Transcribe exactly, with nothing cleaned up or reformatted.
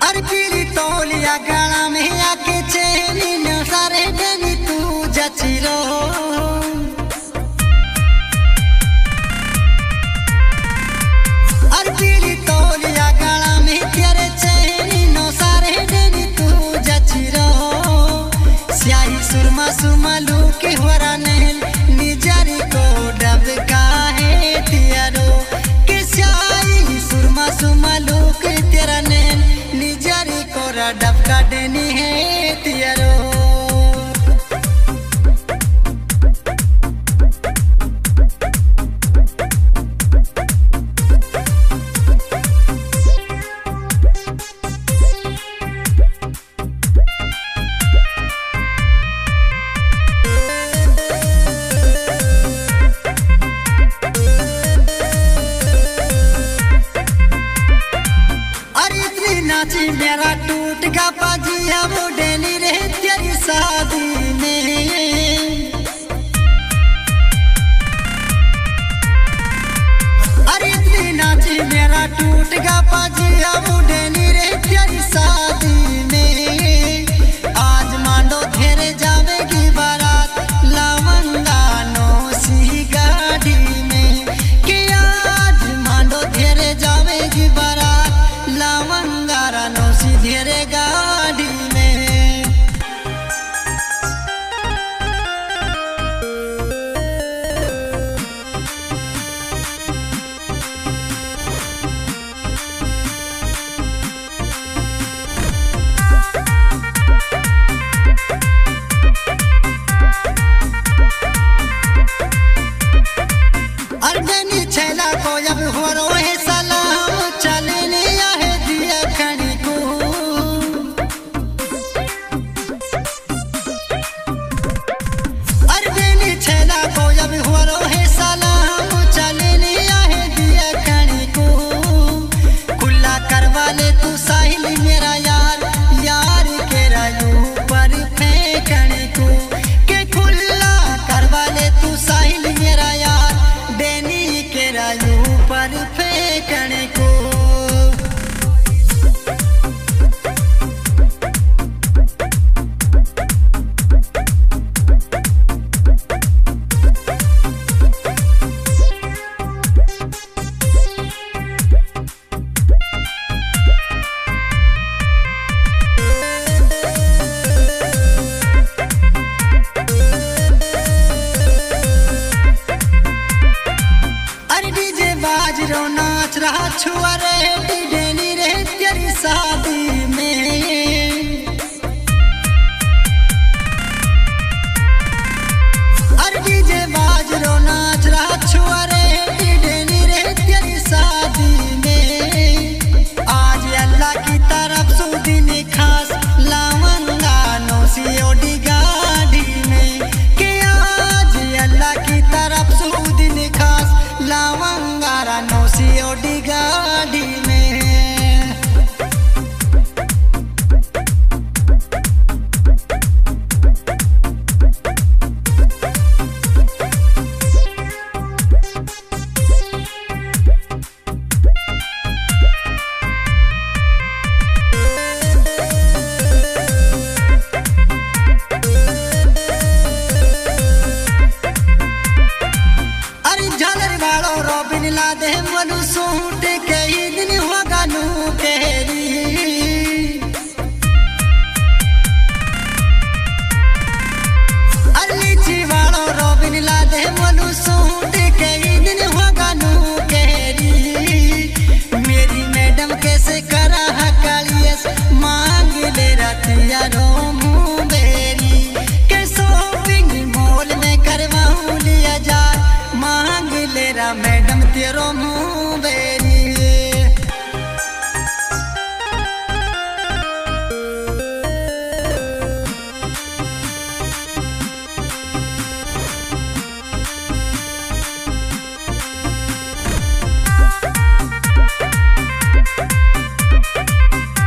अरे पीली तौलिया गाना में आके चैनी न सारे देनी तू जचिरो। अरे पीली तौलिया गाना में तेरे चैनी न सारे देनी तू जचिरो। स्याही सुरमा सुमा लूके होरा नहल निजरी को डब काहे तियारो के स्याही सुरमा सुमा लूके तेरा नहल निजरी कोरा डब का देनी है तियारो। नाची मेरा टूट का पाजिया वो डेली रे तेरी शादी में। अरे इतनी नाची मेरा टूट का पाजिया वो डेली रे तेरी शादी में। आज मांडो घेरे जावेगी बारात लवंगा नौसी गाड़ी में कि आज मांडो घेरे जावेगी बारात लवंगा नौसी घेरे गाड़ी में। अर्जनी छैला को जब हो रो है सलाम चलने आहे दिया खड़ी को। अर्जनी छैला को जब हो रो है सलाम चलने आहे दिया खड़ी को। खुला करवा ले तू साहिल मेरा यार यार के रायू पर फेंकने को के खुला करवा ले तू साहिल मेरा यार देनी के रायू पर फेंकने को। अरे डीजे बाज रो नाच रहा छो